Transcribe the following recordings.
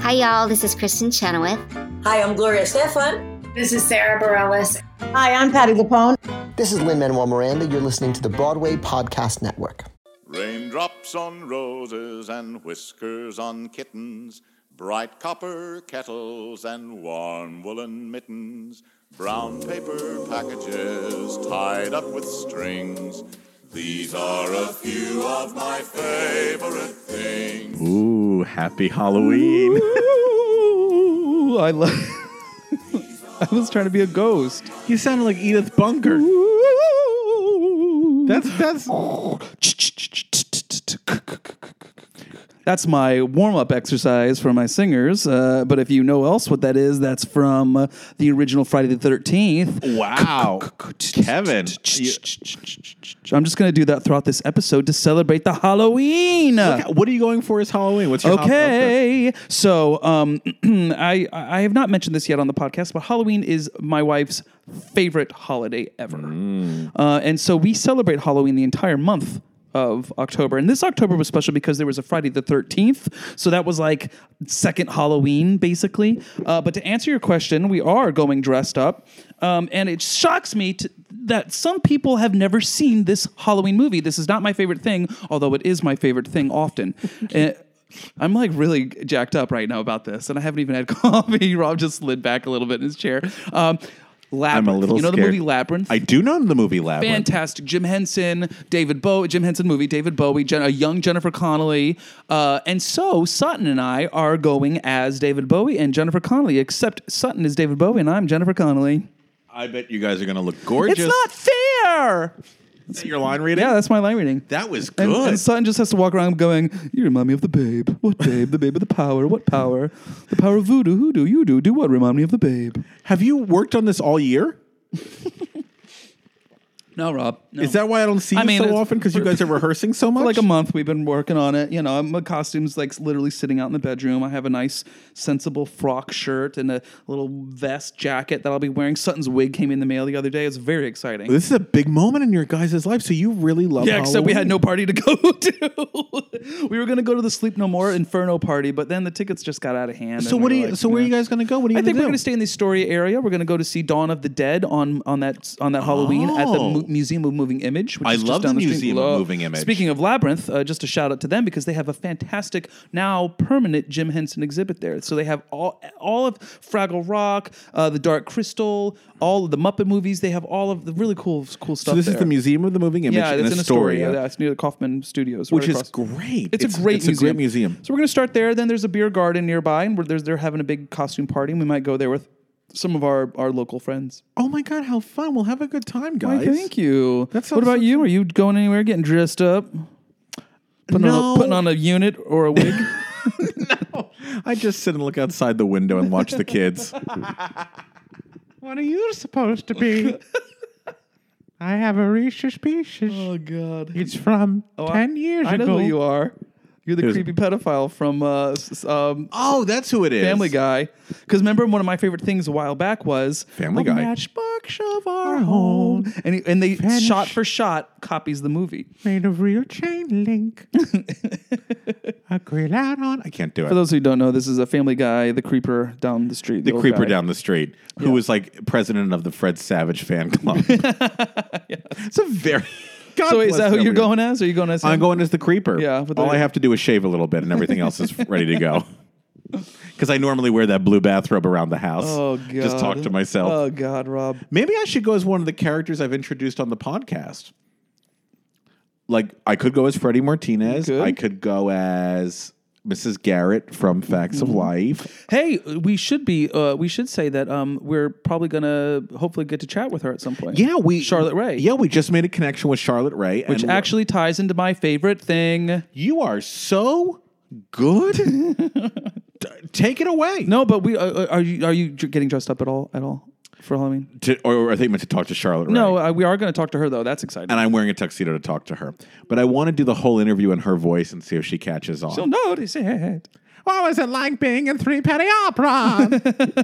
Hi, y'all. This is Kristen Chenoweth. Hi, I'm Gloria Estefan. This is Sarah Bareilles. Hi, I'm Patti LuPone. This is Lin-Manuel Miranda. You're listening to the Broadway Podcast Network. Raindrops on roses and whiskers on kittens, bright copper kettles and warm woolen mittens, brown paper packages tied up with strings. These are a few of my favorite things. Ooh, happy Halloween. Ooh, I was trying to be a ghost. You sounded like Edith Bunker. Ooh. That's That's my warm-up exercise for my singers. But if you know else what that is, that's from the original Friday the 13th. Wow. Kevin. I'm just going to do that throughout this episode to celebrate the Halloween. What are you going for as Halloween? What's your Okay. So I have not mentioned this yet on the podcast, but Halloween is my wife's favorite holiday ever. And so we celebrate Halloween the entire month of October. And this October was special because there was a Friday the 13th. So that was like second Halloween, basically. But to answer your question, we are going dressed up. And it shocks me that some people have never seen this Halloween movie. This is not my favorite thing, although it is my favorite thing often. I'm like really jacked up right now about this, and I haven't even had coffee. Rob just slid back a little bit in his chair. Labyrinth. I'm a little scared. The movie Labyrinth? I do know the movie Labyrinth. Fantastic. Jim Henson, David Bowie, Jim Henson movie, David Bowie, a young Jennifer Connelly. And so Sutton and I are going as David Bowie and Jennifer Connelly, except Sutton is David Bowie and I'm Jennifer Connelly. I bet you guys are going to look gorgeous. It's not fair! Is that your line reading? Yeah, that's my line reading. That was good. And Sutton just has to walk around going, you remind me of the babe. What babe? The babe of the power. What power? The power of voodoo. Who do you do? Do what? Remind me of the babe. Have you worked on this all year? No, Rob. No. Is that why I don't see you so often? Because you guys are rehearsing so much? For like a month, we've been working on it. You know, my costume's like literally sitting out in the bedroom. I have a nice, sensible frock shirt and a little vest jacket that I'll be wearing. Sutton's wig came in the mail the other day. It's very exciting. This is a big moment in your guys' life, so you really love Halloween. Except we had no party to go to. We were going to go to the Sleep No More Inferno party, but then the tickets just got out of hand. So where are you guys going to go? What are you I think do? we're going to stay in the Astoria area. We're going to go to see Dawn of the Dead on that Halloween at the Museum of Moving Image. Which I is love just down the the street. Museum of Moving Image. Speaking of Labyrinth, just a shout out to them because they have a fantastic, now permanent Jim Henson exhibit there. So they have all of Fraggle Rock, The Dark Crystal, all of the Muppet movies. They have all of the really cool stuff. So this there. is the Museum of the Moving Image in Astoria. Yeah, it's near the Kaufman Studios, which is great. It's a great museum. So we're going to start there. Then there's a beer garden nearby, and they're having a big costume party. And we might go there with some of our local friends. Oh my God, how fun. We'll have a good time, guys. Why, thank you. What about you? Are you going anywhere, getting dressed up? Putting on a unit or a wig? No. I just sit and look outside the window and watch the kids. What are you supposed to be? I have a Reese's Pieces. Oh, God. It's from 10 years ago. I know who you are. You're the creepy pedophile from oh, that's who it is. Family Guy. Because remember, one of my favorite things a while back was Family Guy. Matchbox of our home. And they shot for shot copies the movie. Made of real chain link. A grill out on. I can't do it. For those who don't know, this is a Family Guy, the creeper down the street. The creeper down the street, who was like president of the Fred Savage fan club. It's a very... God so is that who you're going as? Or are you going as him? I'm going as the creeper. Yeah. All I have to do is shave a little bit and everything else is ready to go. Because I normally wear that blue bathrobe around the house. Oh, God. Just talk to myself. Oh, God, Rob. Maybe I should go as one of the characters I've introduced on the podcast. Like, I could go as Freddie Martinez. I could go as Mrs. Garrett from Facts of Life. Hey, we should say that we're probably going to hopefully get to chat with her at some point. Yeah, Charlotte Rae. Yeah, we just made a connection with Charlotte Rae. Which actually ties into my favorite thing. You are so good. Take it away. No, but we are you getting dressed up at all for Halloween? Or are they meant to talk to Charlotte Rae? No, we are going to talk to her, though. That's exciting. And I'm wearing a tuxedo to talk to her. But I want to do the whole interview in her voice and see if she catches on. She'll notice it. What was it like being in Three Penny Opera?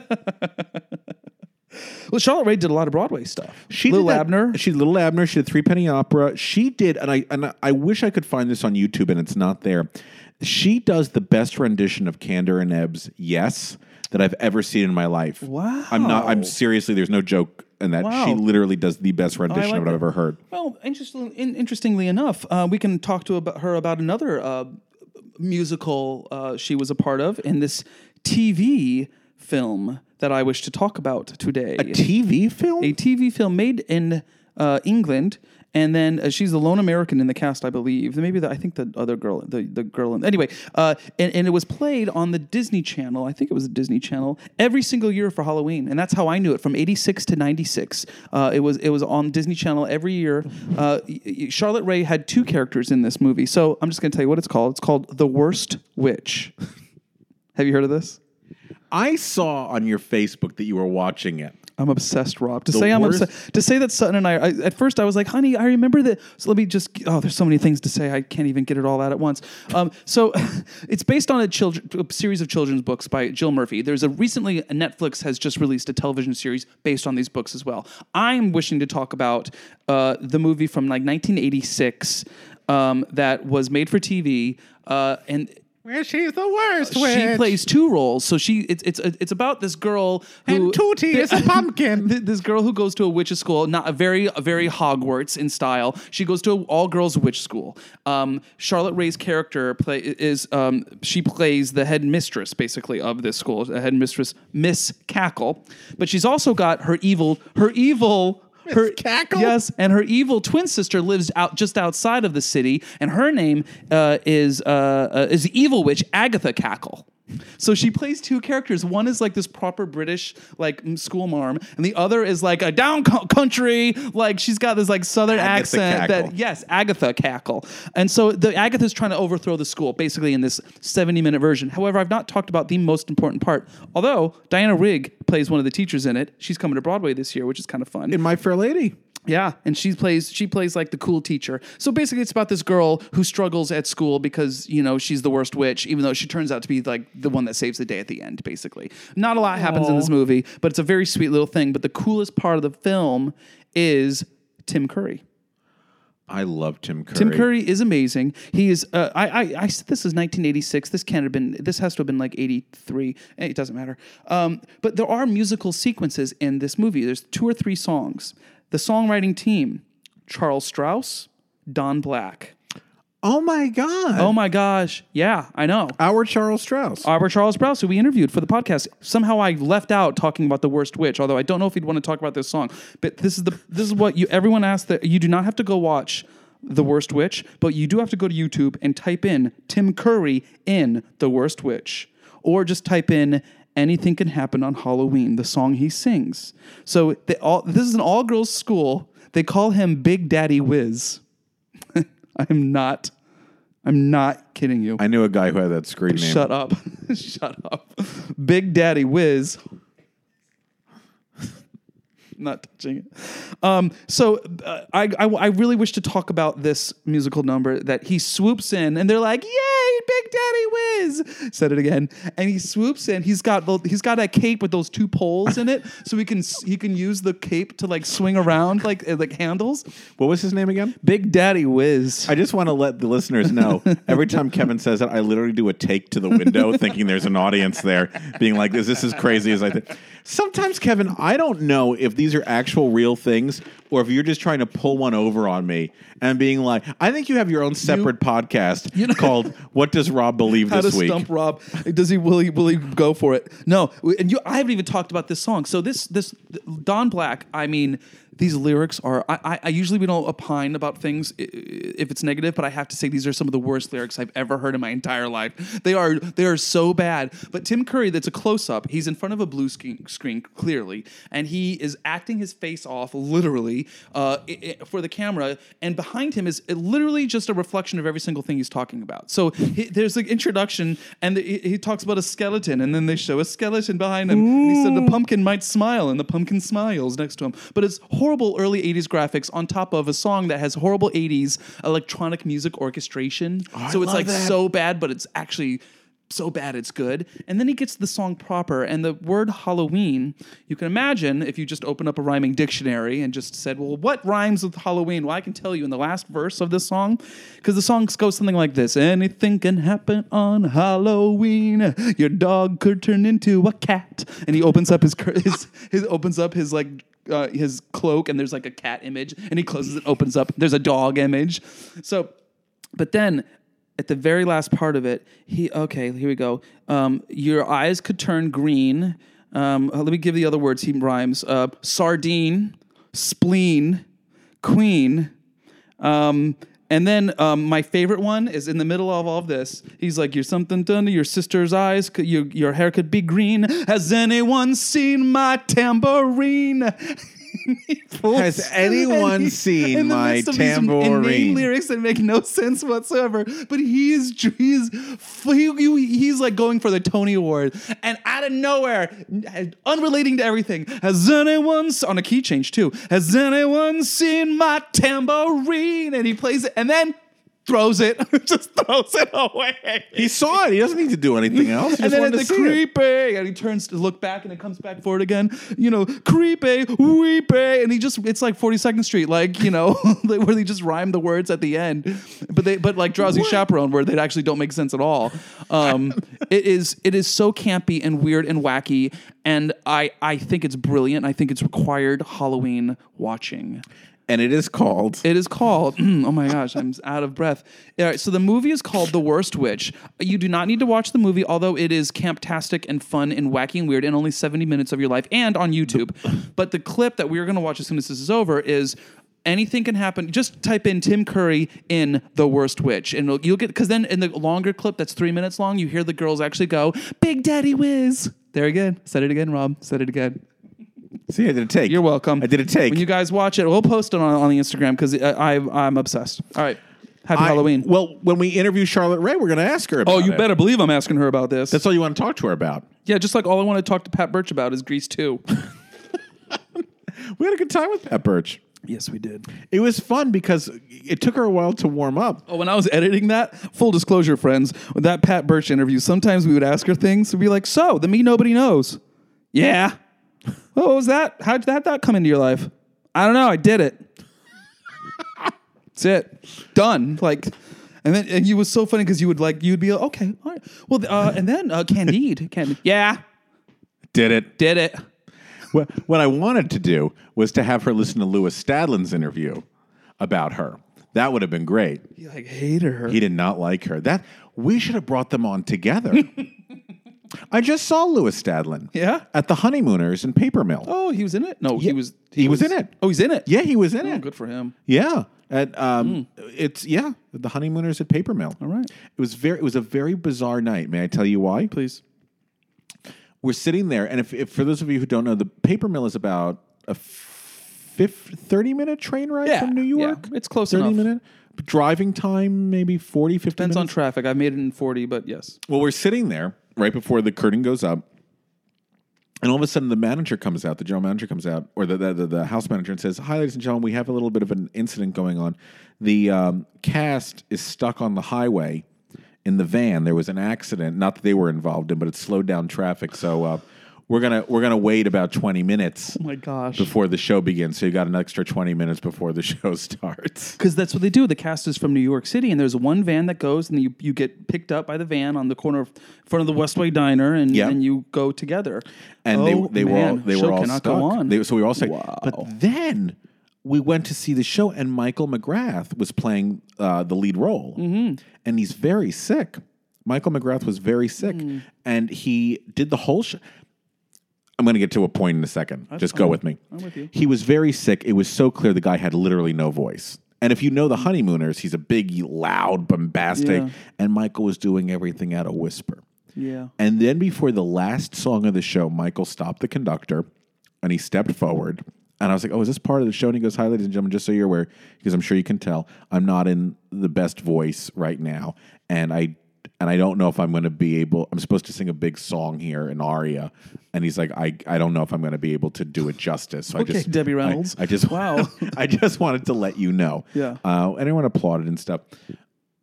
Well, Charlotte Rae did a lot of Broadway stuff. She Little did Abner. She did Little Abner. She did Three Penny Opera. She did, and I wish I could find this on YouTube, and it's not there. She does the best rendition of Candor and Ebbs, yes, that I've ever seen in my life. Wow. I'm seriously, there's no joke in that. Wow. She literally does the best rendition like of what I've ever heard. Well, interestingly enough, we can talk to her about another musical she was a part of in this TV film that I wish to talk about today. A TV film? A TV film made in England. And then she's the lone American in the cast, I believe. Maybe I think the other girl, the girl. Anyway, and it was played on the Disney Channel. I think it was the Disney Channel every single year for Halloween, and that's how I knew it. From '86 to '96, it was on Disney Channel every year. Charlotte Rae had 2 characters in this movie, so I'm just going to tell you what it's called. It's called The Worst Witch. Have you heard of this? I saw on your Facebook that you were watching it. I'm obsessed, Rob. To say that Sutton and I at first I was like, honey, I remember that. So let me just, there's so many things to say. I can't even get it all out at once. So it's based on a series of children's books by Jill Murphy. Recently Netflix has just released a television series based on these books as well. I'm wishing to talk about the movie from like 1986 that was made for TV and Well, she's the worst witch. she plays 2 roles. So it's about this girl who And Tootie is a pumpkin. This girl who goes to a witch's school, not a very Hogwarts in style. She goes to an all-girls witch school. Charlotte Rae's character she plays the headmistress basically of this school, the headmistress Miss Cackle, but she's also got her evil Cackle? Yes, and her evil twin sister lives just outside of the city, and her name is the evil witch Agatha Cackle. So she plays 2 characters. One is like this proper British like school marm, and the other is like a down country, like she's got this like southern Agatha accent. Cackle. Agatha Cackle. And so Agatha's trying to overthrow the school, basically in this 70-minute version. However, I've not talked about the most important part. Although Diana Rigg plays one of the teachers in it. She's coming to Broadway this year, which is kind of fun. In My Fair Lady. Yeah, and she plays like the cool teacher. So basically it's about this girl who struggles at school because, she's the worst witch, even though she turns out to be like the one that saves the day at the end, basically. Not a lot happens in this movie, but it's a very sweet little thing. But the coolest part of the film is Tim Curry. I love Tim Curry. Tim Curry is amazing. He is. I said this is 1986. This has to have been like 83. It doesn't matter. But there are musical sequences in this movie. There's 2 or 3 songs. The songwriting team: Charles Strauss, Don Black. Oh my God. Oh my gosh. Yeah, I know. Our Charles Strauss, who we interviewed for the podcast. Somehow I left out talking about The Worst Witch, although I don't know if he'd want to talk about this song. But this is what everyone asked, that you do not have to go watch The Worst Witch, but you do have to go to YouTube and type in Tim Curry in The Worst Witch, or just type in Anything Can Happen on Halloween, the song he sings. So this is an all-girls school. They call him Big Daddy Whiz. I'm not kidding you. I knew a guy who had that screen name. Shut up. Shut up. Big Daddy Whiz. Not touching it. So I really wish to talk about this musical number that he swoops in and they're like, "Yay, Big Daddy Whiz!" Said it again. And he swoops in. He's got a cape with those 2 poles in it, so he can use the cape to like swing around like handles. What was his name again? Big Daddy Whiz. I just want to let the listeners know, every time Kevin says it, I literally do a take to the window thinking there's an audience there being like, is this as crazy as I think? Sometimes, Kevin, I don't know if these are actual real things or if you're just trying to pull one over on me and being like, I think you have your own separate podcast called What Does Rob Believe This Week? How to stump Rob. Will he go for it? No. And I haven't even talked about this song. So this Don Black, I mean, these lyrics are, I usually we don't opine about things if it's negative, but I have to say these are some of the worst lyrics I've ever heard in my entire life. They are so bad. But Tim Curry, that's a close-up. He's in front of a blue screen, clearly, and he is acting his face off, literally, for the camera, and behind him is literally just a reflection of every single thing he's talking about. So there's an introduction, and he talks about a skeleton, and then they show a skeleton behind him, and he said the pumpkin might smile, and the pumpkin smiles next to him. But it's horrible early 80s graphics on top of a song that has horrible 80s electronic music orchestration. So it's like so bad, but it's actually so bad it's good. And then he gets the song proper. And the word Halloween, you can imagine if you just open up a rhyming dictionary and just said, well, what rhymes with Halloween? Well, I can tell you in the last verse of this song, because the song goes something like this. Anything can happen on Halloween. Your dog could turn into a cat. And he opens up his cloak, and there's like a cat image. And he closes it, opens up. There's a dog image. So, but then at the very last part of it, here we go. Your eyes could turn green. Let me give the other words he rhymes. Sardine, spleen, queen. And then my favorite one is in the middle of all of this. He's like, you're something done to your sister's eyes. Your hair could be green. Has anyone seen my tambourine? Has anyone seen my tambourine? Inane lyrics that make no sense whatsoever. But he's like going for the Tony Award, and out of nowhere, unrelating to everything, has anyone on a key change too? Has anyone seen my tambourine? And he plays it, and then throws it, just throws it away. He saw it. He doesn't need to do anything else. He And just then wanted at to the see it. creepy, and he turns to look back, and it comes back forward again. Creepy, weepy, and it's like 42nd Street, like where they just rhyme the words at the end, but like Drowsy Chaperone, where they actually don't make sense at all. It is so campy and weird and wacky, and I think it's brilliant. I think it's required Halloween watching. And it is called. Oh my gosh, I'm out of breath. All right, so the movie is called The Worst Witch. You do not need to watch the movie, although it is camptastic and fun and wacky and weird and only 70 minutes of your life and on YouTube. But the clip that we're going to watch as soon as this is over is anything can happen. Just type in Tim Curry in The Worst Witch, and you'll get, because then in the longer clip that's 3 minutes long, you hear the girls actually go, Big Daddy Whiz. There again. Said it again, Rob. Said it again. See, I did a take. You're welcome. I did a take. When you guys watch it, we'll post it on the Instagram because I'm obsessed. All right. Happy Halloween. Well, when we interview Charlotte Rae, we're going to ask her about it. Oh, you better believe I'm asking her about this. That's all you want to talk to her about. Yeah, just like all I want to talk to Pat Birch about is Grease 2. We had a good time with Pat Birch. Yes, we did. It was fun because it took her a while to warm up. Oh, when I was editing that, full disclosure, friends, with that Pat Birch interview, sometimes we would ask her things and be like, so, the me nobody knows. Yeah. What was that? How'd that come into your life? I don't know. I did it. That's it. Done. Like, and you was so funny because you'd be like, okay, all right. Well, and then Candide. Yeah. Did it. What I wanted to do was to have her listen to Louis Stadlin's interview about her. That would have been great. He hated her. He did not like her. We should have brought them on together. I just saw Louis Stadlin. Yeah? At the Honeymooners in Paper Mill. Oh, he was in it? No, Yeah. he was in it. Oh, he's in it? Yeah, he was in it. Good for him. Yeah. At the Honeymooners at Paper Mill. All right. It was a very bizarre night. May I tell you why? Please. We're sitting there, and if for those of you who don't know, the Paper Mill is about a 30-minute train ride from New York. Yeah, it's close 30 enough. minute driving time, maybe 40, 50 Depends minutes. on traffic. I made it in 40, but yes. Well, we're sitting there right before the curtain goes up, and all of a sudden the manager comes out, the general manager comes out, or the house manager, and says, "Hi, ladies and gentlemen, we have a little bit of an incident going on. The cast is stuck on the highway in the van. There was an accident, not that they were involved in, but it slowed down traffic. So we're gonna wait about 20 minutes. Oh my gosh. Before the show begins. So you got an extra 20 minutes before the show starts. Because that's what they do. The cast is from New York City, and there's one van that goes, and you get picked up by the van on the corner in front of the Westway Diner, and you go together. And they were all cannot stuck. go on. So we were all stuck. Wow. But then we went to see the show, and Michael McGrath was playing the lead role, and he's very sick. Michael McGrath was very sick, and he did the whole show. I'm going to get to a point in a second. Just go with me. I'm with you. He was very sick. It was so clear the guy had literally no voice. And if you know the Honeymooners, he's a big, loud, bombastic, and Michael was doing everything at a whisper. Yeah. And then before the last song of the show, Michael stopped the conductor, and he stepped forward. And I was like, oh, is this part of the show? And he goes, hi, ladies and gentlemen, just so you're aware, because I'm sure you can tell, I'm not in the best voice right now. And I don't know if I'm going to be able, I'm supposed to sing a big song here, an aria. And he's like, I don't know if I'm going to be able to do it justice. So Okay, Debbie Reynolds. I just Wow. I just wanted to let you know. Yeah. And everyone applauded and stuff.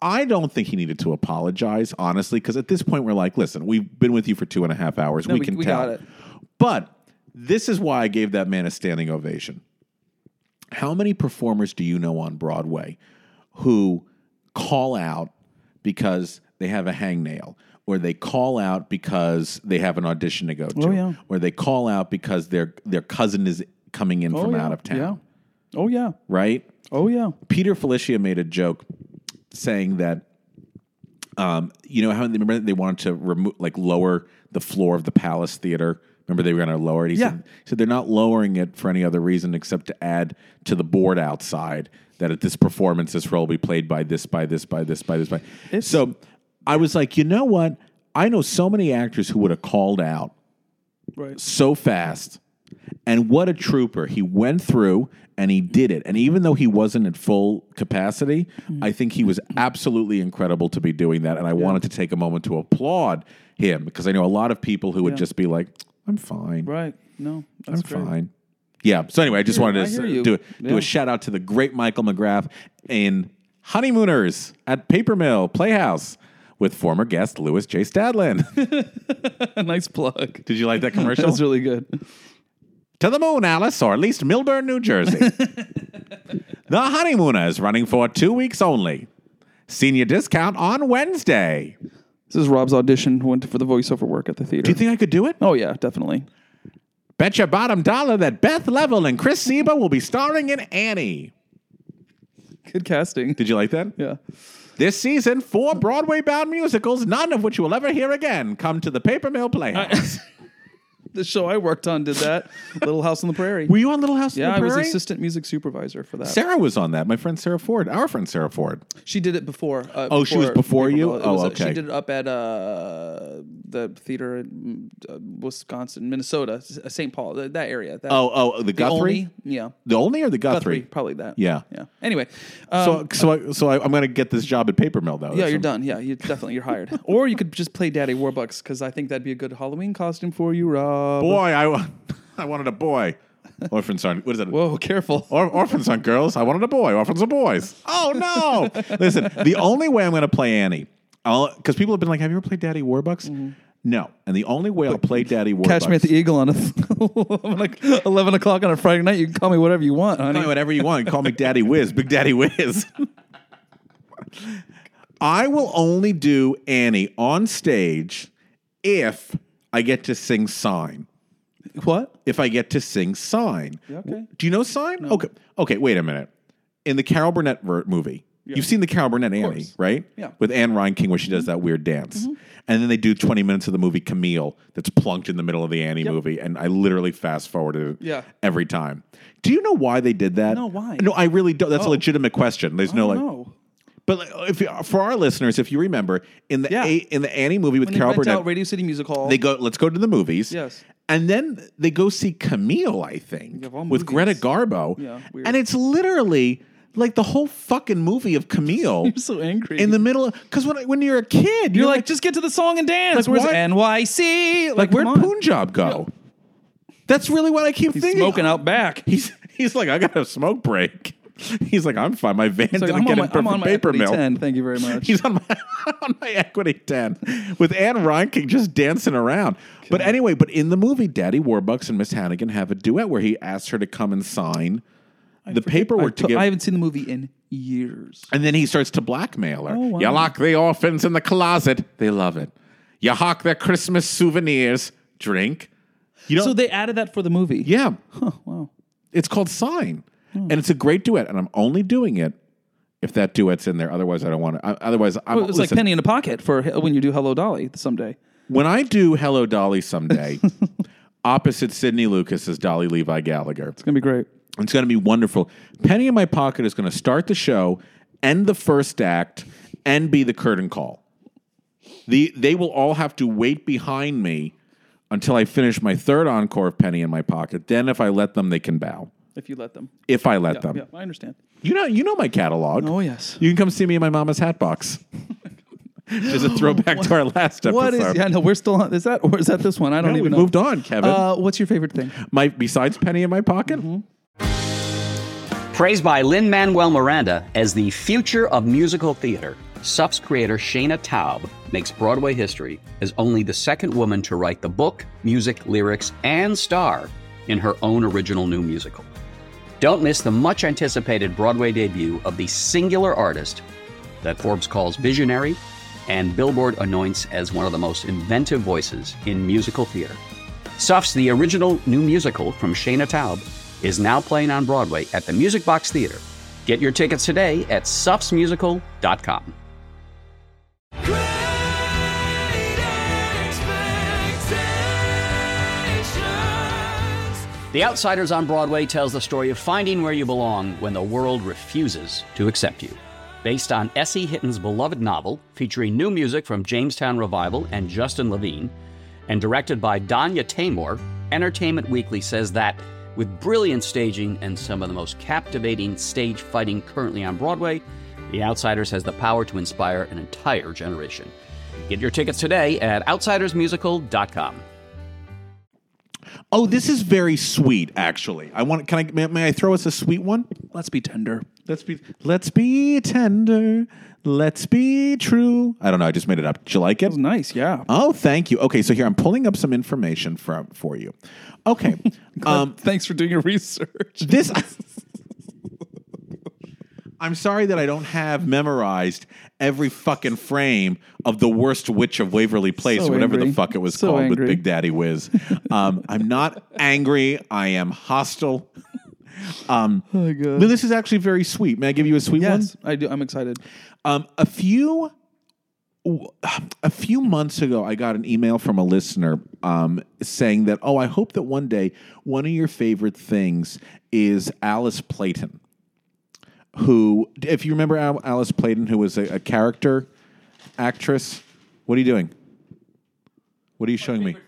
I don't think he needed to apologize, honestly, because at this point we're like, listen, we've been with you for 2.5 hours. No, we can we tell. got it. But this is why I gave that man a standing ovation. How many performers do you know on Broadway who call out because they have a hangnail, or they call out because they have an audition to go to, Oh, yeah. or they call out because their cousin is coming in from out of town, Yeah. Oh, yeah. right? Oh, yeah. Peter Felicia made a joke saying that, you know how remember they wanted to lower the floor of the Palace Theater. Remember they were going to lower it. He said they're not lowering it for any other reason except to add to the board outside that at this performance this role will be played by this. So I was like, you know what? I know so many actors who would have called out so fast. And what a trooper. He went through and he did it. And even though he wasn't at full capacity, I think he was absolutely incredible to be doing that. And I wanted to take a moment to applaud him because I know a lot of people who would just be like, I'm fine. Right. No, that's I'm great. fine. Yeah. So anyway, I just wanted I hear to you. do a shout out to the great Michael McGrath in Honeymooners at Paper Mill Playhouse with former guest Louis J. Stadlin. Nice plug. Did you like that commercial? That's really good. To the moon, Alice, or at least Millburn, New Jersey. The Honeymooner is running for 2 weeks only. Senior discount on Wednesday. This is Rob's audition for the voiceover work at the theater. Do you think I could do it? Oh, yeah, definitely. Bet your bottom dollar that Beth Level and Chris Seba will be starring in Annie. Good casting. Did you like that? Yeah. This season, 4 Broadway-bound musicals, none of which you will ever hear again, come to the Paper Mill Playhouse. The show I worked on did that. Little House on the Prairie. Were you on Little House on the I Prairie? was assistant music supervisor for that. Sarah was on that. My friend Sarah Ford. Our friend Sarah Ford. She did it before. She was before you? Paper Mill. Oh, She okay. did it up at the theater in Wisconsin, Minnesota, St. Paul, that area. The The Guthrie? Olney? Yeah. The Olney or the Guthrie? Probably that. Yeah. Yeah. Anyway. So I'm going to get this job at Paper Mill, though. Yeah, you're done. Yeah, you're hired. Or you could just play Daddy Warbucks because I think that'd be a good Halloween costume for you, Rob. Boy, I wanted a boy. Orphans aren't. What is it? Whoa, careful. Orphans aren't girls. I wanted a boy. Orphans are boys. Oh, no. Listen, the only way I'm going to play Annie, because people have been like, have you ever played Daddy Warbucks? Mm-hmm. No. And the only way I'll play Daddy Warbucks. Catch me at the Eagle on 11 o'clock on a Friday night. You can call me whatever you want, honey. Call me whatever you want. Call me Daddy Whiz. Big Daddy Whiz. I will only do Annie on stage if I get to sing Sign. What? If I get to sing Sign. Okay. Do you know Sign? No. Okay, wait a minute. In the Carol Burnett movie, you've seen the Carol Burnett Annie, right? Yeah. With Anne Reinking where she does that weird dance. Mm-hmm. And then they do 20 minutes of the movie Camille that's plunked in the middle of the Annie movie. And I literally fast forwarded it every time. Do you know why they did that? No, why? No, I really don't. That's a legitimate question. There's no. But for our listeners, if you remember, in the Annie movie with Carol Burnett, out Radio City Music Hall. they go, let's go to the movies. Yes. And then they go see Camille, I think, with Greta Garbo. Yeah, weird. And it's literally like the whole fucking movie of Camille. You're so angry. In the middle of, because when you're a kid, you're like, just get to the song and dance. Like, Where's NYC? Like where'd Punjab go? That's really what I keep thinking. Smoking out back. He's like, I got a smoke break. He's like, I'm fine. My van didn't get in I'm on my Paper Equity Mill. 10. Thank you very much. He's on my Equity 10 with Anne Reinking just dancing around. Okay. But anyway, in the movie, Daddy Warbucks and Miss Hannigan have a duet where he asks her to come and sign the paperwork to get. I haven't seen the movie in years. And then he starts to blackmail her. Oh, wow. You lock the orphans in the closet. They love it. You hawk their Christmas souvenirs. Drink. So they added that for the movie. Yeah. Huh, wow. It's called Sign. And it's a great duet, and I'm only doing it if that duet's in there. Otherwise, I don't want to. Otherwise, it's like penny in a pocket for when you do Hello Dolly someday. When I do Hello Dolly someday, opposite Sidney Lucas is Dolly Levi Gallagher. It's going to be great. It's going to be wonderful. Penny in My Pocket is going to start the show, end the first act, and be the curtain call. They will all have to wait behind me until I finish my third encore of Penny in My Pocket. Then if I let them, they can bow. If you let them. If I let them. Yeah, I understand. You know my catalog. Oh, yes. You can come see me in my mama's hat box. Just a throwback to our last episode. What is? Yeah, no, we're still on. Is that this one? I don't even know. We moved on, Kevin. What's your favorite thing? Besides Penny in My Pocket? Praised by Lin-Manuel Miranda as the future of musical theater, Suff's creator Shayna Taub makes Broadway history as only the second woman to write the book, music, lyrics, and star in her own original new musical. Don't miss the much-anticipated Broadway debut of the singular artist that Forbes calls visionary and Billboard anoints as one of the most inventive voices in musical theater. Suff's The original new musical from Shayna Taub is now playing on Broadway at the Music Box Theater. Get your tickets today at suffsmusical.com. The Outsiders on Broadway tells the story of finding where you belong when the world refuses to accept you. Based on S.E. Hitton's beloved novel, featuring new music from Jamestown Revival and Justin Levine, and directed by Danya Tamor, Entertainment Weekly says that, with brilliant staging and some of the most captivating stage fighting currently on Broadway, The Outsiders has the power to inspire an entire generation. Get your tickets today at outsidersmusical.com. Oh, this is very sweet, actually. May I throw us a sweet one? Let's be tender. Let's be tender. Let's be true. I don't know. I just made it up. Did you like it? That was nice, yeah. Oh, thank you. Okay, so here I'm pulling up some information for you. Okay. Thanks for doing your research. I'm sorry that I don't have memorized every fucking frame of The Worst Witch of Waverly Place, So whatever angry. the fuck it was So called angry. with Big Daddy Wiz. I'm not angry. I am hostile. Oh my God. But this is actually very sweet. May I give you a sweet one? Yes, I do. I'm excited. A few months ago, I got an email from a listener saying that, I hope that one day one of your favorite things is Alice Playton, who, if you remember Alice Playton, who was a character actress. What are you doing? What are you showing me?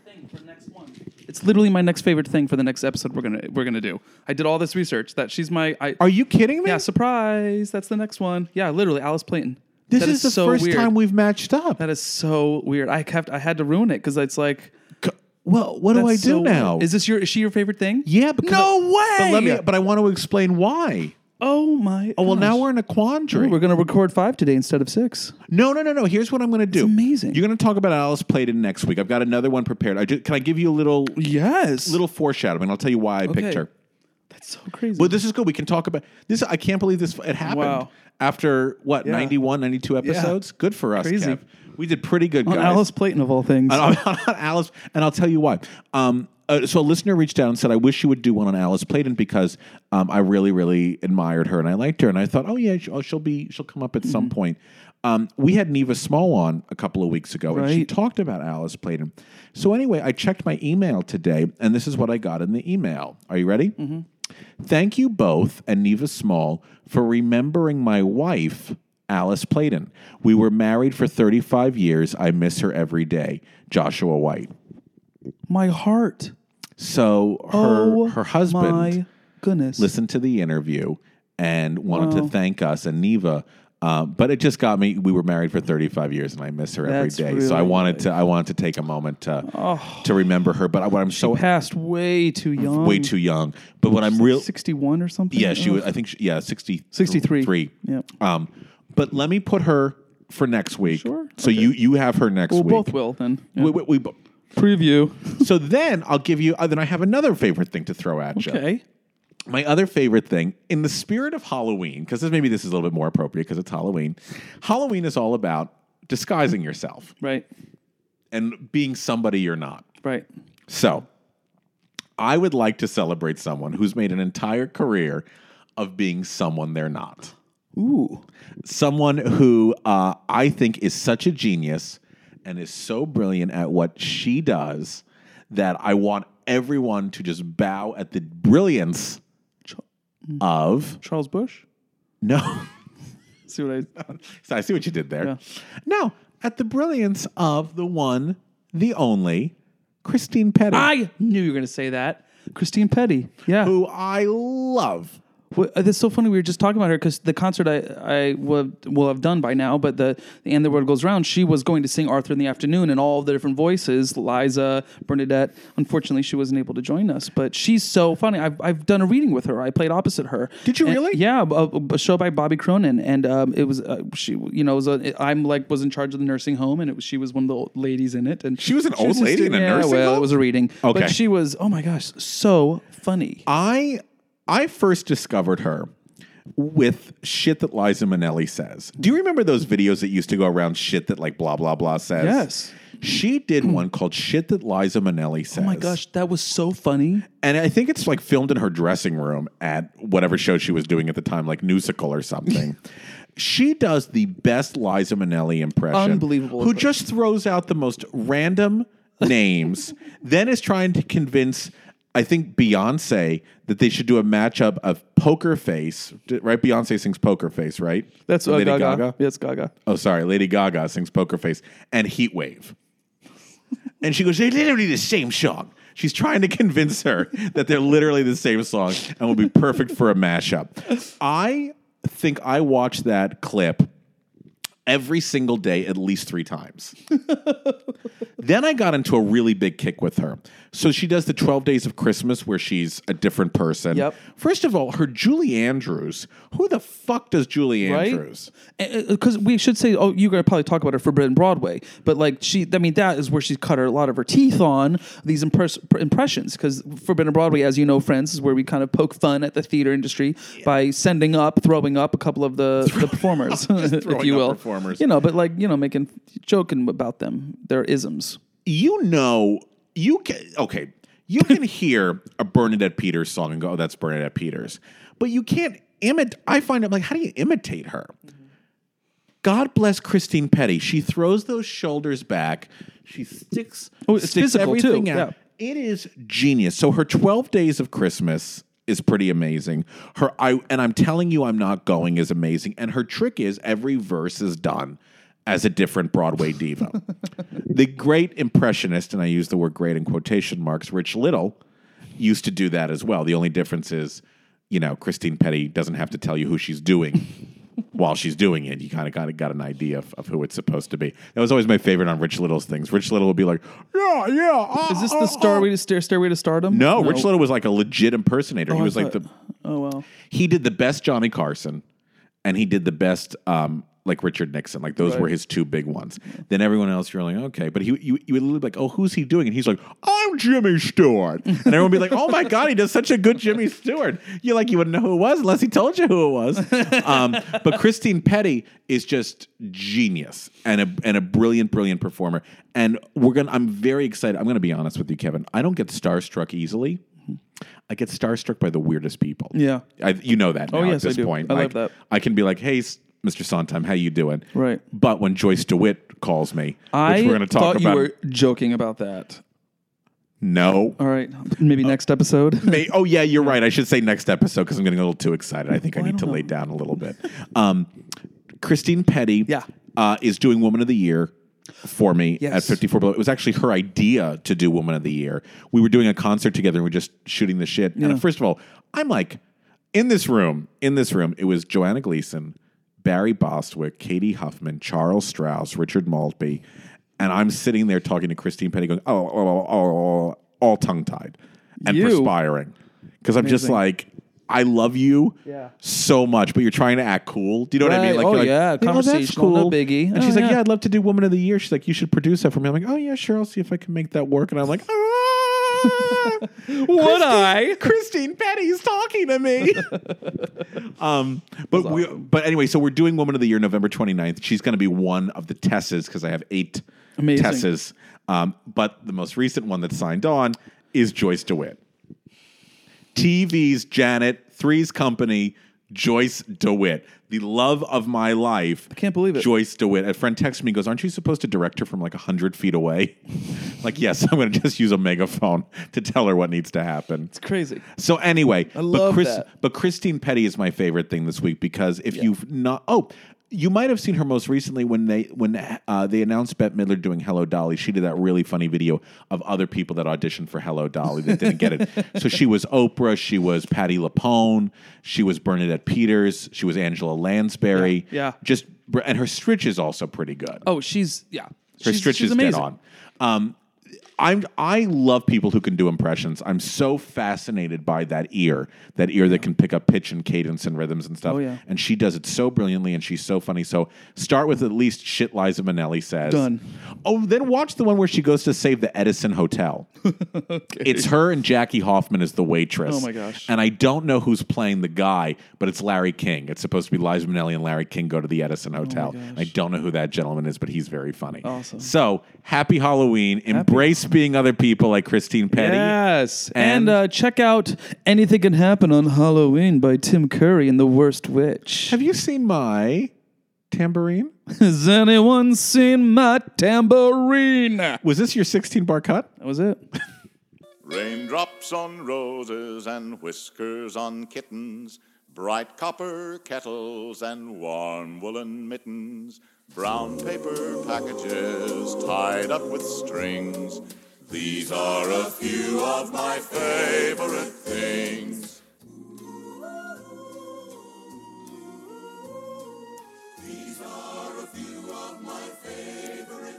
It's literally my next favorite thing for the next episode we're gonna do. I did all this research. That she's my. Are you kidding me? Yeah, surprise. That's the next one. Yeah, literally, Alice Playton. This That is the so first weird. time we've matched up. That is so weird. I had to ruin it because it's like. Well, what do I that's do so now? weird. Is she your favorite thing? Yeah, because No way! But I want to explain why. Oh my! Oh, well, now gosh. we're in a quandary. We're gonna record 5 today instead of 6. No. Here's what I'm going to do. It's amazing. You're going to talk about Alice Playton next week. I've got another one prepared. Can I give you a little foreshadowing? I'll tell you why I picked her. That's so crazy. Well, this is good. We can talk about this. I can't believe this. It happened Wow. after 91, 92 episodes. Good for us, Crazy. Kev. We did pretty good, on guys. Alice Playton of all things. on Alice, and I'll tell you why. So a listener reached out and said, I wish you would do one on Alice Playton because I really, really admired her and I liked her. And I thought, she'll come up at some point. We had Neva Small on a couple of weeks ago, and she Right. talked about Alice Playton. So anyway, I checked my email today, and this is what I got in the email. Are you ready? Mm-hmm. Thank you both and Neva Small for remembering my wife, Alice Playton. We were married for 35 years. I miss her every day. Joshua White. My heart. So her husband My goodness. listened to the interview and wanted to thank us and Neva. But it just got me. We were married for 35 years, and I miss her That's every day. So I really wanted to take a moment to remember her. But what I'm so passed way too young. way too young. But what I'm real 61 or something. yeah, she Ugh. was. I think 63. Yep. But let me put her for next week. Sure. So Okay. you have her next We'll week. both will then. Yeah. We Preview. so then I'll give you. Then I have another favorite thing to throw at you. Okay. My other favorite thing, in the spirit of Halloween, because maybe this is a little bit more appropriate because it's Halloween. Halloween is all about disguising yourself Right. and being somebody you're not. Right. So I would like to celebrate someone who's made an entire career of being someone they're not. Ooh. Someone who I think is such a genius and is so brilliant at what she does that I want everyone to just bow at the brilliance of Charles Bush. no. See what So I see what you did there. Yeah. No, at the brilliance of the one, the only, Christine Petty, I knew you were going to say that. Christine Petty. Yeah. who I love. Well, that's so funny. We were just talking about her because the concert I will have done by now, but the And the World Goes Round, she was going to sing Arthur in the Afternoon and all of the different voices, Liza, Bernadette. Unfortunately, she wasn't able to join us, but she's so funny. I've done a reading with her. I played opposite her. Did you really? Yeah, a show by Bobby Cronin, and it was she. Was in charge of the nursing home, and she was one of the old ladies in it. And She was an old lady in a nursing home? it was a reading. Okay. But she was, oh my gosh, so funny. I first discovered her with shit that Liza Minnelli says. Do you remember those videos that used to go around shit that like blah, blah, blah says? Yes. She did one called Shit That Liza Minnelli Says. Oh my gosh, that was so funny. And I think it's like filmed in her dressing room at whatever show she was doing at the time, like Newsical or something. She does the best Liza Minnelli impression. Unbelievable. Who just throws out the most random names, then is trying to convince, I think, Beyonce that they should do a matchup of Poker Face, right? Beyonce sings Poker Face, right? That's Lady Gaga. Yeah, it's Gaga. Oh, sorry. Lady Gaga sings Poker Face and Heat Wave. And she goes, they're literally the same song. She's trying to convince her that they're literally the same song and will be perfect for a mashup. I think I watched that clip every single day at least 3 times. Then I got into a really big kick with her. So she does the 12 Days of Christmas where she's a different person. Yep. First of all, her Julie Andrews. Who the fuck does Julie Andrews? Because we should say, you're going to probably talk about her Forbidden Broadway, but like that is where she's cut a lot of her teeth on these impressions. Because Forbidden Broadway, as you know, friends, is where we kind of poke fun at the theater industry by throwing up a couple of the performers, if you will. Performers. Joking about them, their isms. You can hear a Bernadette Peters song and go, oh, that's Bernadette Peters. But you can't imitate. I find it like, how do you imitate her? God bless Christine Petty. She throws those shoulders back. She sticks physical everything too. out. Yeah. It is genius. So her 12 Days of Christmas is pretty amazing. And I'm telling you, I'm not going is amazing. And her trick is every verse is done as a different Broadway diva. The great impressionist, and I use the word great in quotation marks, Rich Little, used to do that as well. The only difference is, Christine Petty doesn't have to tell you who she's doing while she's doing it. You kind of got an idea of who it's supposed to be. That was always my favorite on Rich Little's things. Rich Little would be like, yeah. Is this the Stairway to Stardom? No, Rich Little was like a legit impersonator. He was Oh, wow. He did the best Johnny Carson, and he did the best like Richard Nixon. Like those were his 2 big ones. Then everyone else, you're like, okay. But you would literally be like, oh, who's he doing? And he's like, I'm Jimmy Stewart. And everyone would be like, oh my God, he does such a good Jimmy Stewart. You wouldn't know who it was unless he told you who it was. But Christine Petty is just genius and a brilliant, brilliant performer. And I'm very excited. I'm going to be honest with you, Kevin. I don't get starstruck easily. I get starstruck by the weirdest people. Yeah. You know that now yes, at this I do. point. I love that. I can be like, hey, Mr. Sondheim, how you doing? Right. But when Joyce DeWitt calls me, which we're going to talk thought about. you were joking about that. No. All right. Maybe next episode. Oh, yeah, you're right. I should say next episode because I'm getting a little too excited. I think I need to lay down a little bit. Christine Petty is doing Woman of the Year for me at 54 Below. It was actually her idea to do Woman of the Year. We were doing a concert together and we were just shooting the shit. And first of all, I'm like, in this room, it was Joanna Gleason, Barry Bostwick, Katie Huffman, Charles Strauss, Richard Maltby, and I'm sitting there talking to Christine Petty going, all tongue-tied and perspiring. Because I'm just like, I love you so much, but you're trying to act cool. Do you know what I mean? Like, you're like, conversational, no biggie. And she's like, yeah, I'd love to do Woman of the Year. She's like, you should produce that for me. I'm like, oh yeah, sure, I'll see if I can make that work. And I'm like, Christine Petty's talking to me. But anyway, so we're doing Woman of the Year November 29th. She's going to be one of the Tessas because I have 8 Tessas. But the most recent one that's signed on is Joyce DeWitt. TV's Janet, Three's Company, Joyce DeWitt. The love of my life. I can't believe it. Joyce DeWitt. A friend texted me, goes, aren't you supposed to direct her from like 100 feet away? Like, yes, I'm going to just use a megaphone to tell her what needs to happen. It's crazy. So anyway, I love that. But Christine Petty is my favorite thing this week because if you've not... You might have seen her most recently when they announced Bette Midler doing Hello Dolly. She did that really funny video of other people that auditioned for Hello Dolly that didn't get it. So she was Oprah, she was Patti LuPone, she was Bernadette Peters, she was Angela Lansbury. Yeah. And her stritch is also pretty good. Oh, she's stritch is amazing. dead on. I love people who can do impressions. I'm so fascinated by that ear that can pick up pitch and cadence and rhythms and stuff. Oh, yeah. And she does it so brilliantly, and she's so funny. So start with at least shit Liza Minnelli says. Done. Oh, then watch the one where she goes to save the Edison Hotel. Okay. It's her and Jackie Hoffman as the waitress. Oh, my gosh. And I don't know who's playing the guy, but it's Larry King. It's supposed to be Liza Minnelli and Larry King go to the Edison Hotel. I don't know who that gentleman is, but he's very funny. Awesome. So happy Halloween. Embrace being other people like Christine Petty. Yes. And check out Anything Can Happen on Halloween by Tim Curry and the Worst Witch. Have you seen my tambourine? Has anyone seen my tambourine? Was this your 16-bar cut? That was it. Raindrops on roses and whiskers on kittens, bright copper kettles and warm woolen mittens, brown paper packages tied up with strings. These are a few of my favorite things. These are a few of my favorite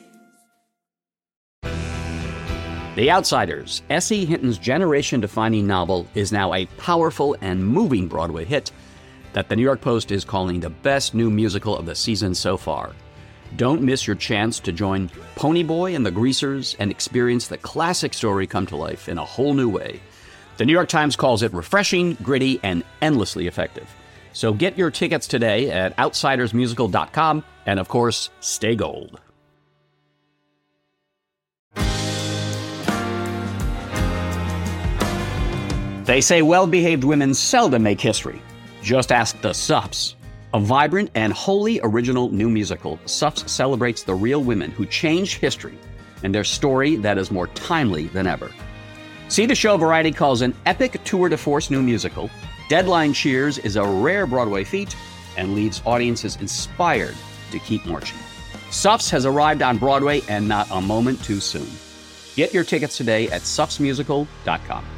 things. The Outsiders, S.E. Hinton's generation-defining novel, is now a powerful and moving Broadway hit that the New York Post is calling the best new musical of the season so far. Don't miss your chance to join Ponyboy and the Greasers and experience the classic story come to life in a whole new way. The New York Times calls it refreshing, gritty, and endlessly effective. So get your tickets today at outsidersmusical.com, and of course, stay gold. They say well-behaved women seldom make history. Just ask the Suffs. A vibrant and wholly original new musical, Suffs celebrates the real women who changed history and their story that is more timely than ever. See the show Variety calls an epic tour de force new musical. Deadline cheers is a rare Broadway feat and leaves audiences inspired to keep marching. Suffs has arrived on Broadway and not a moment too soon. Get your tickets today at suffsmusical.com.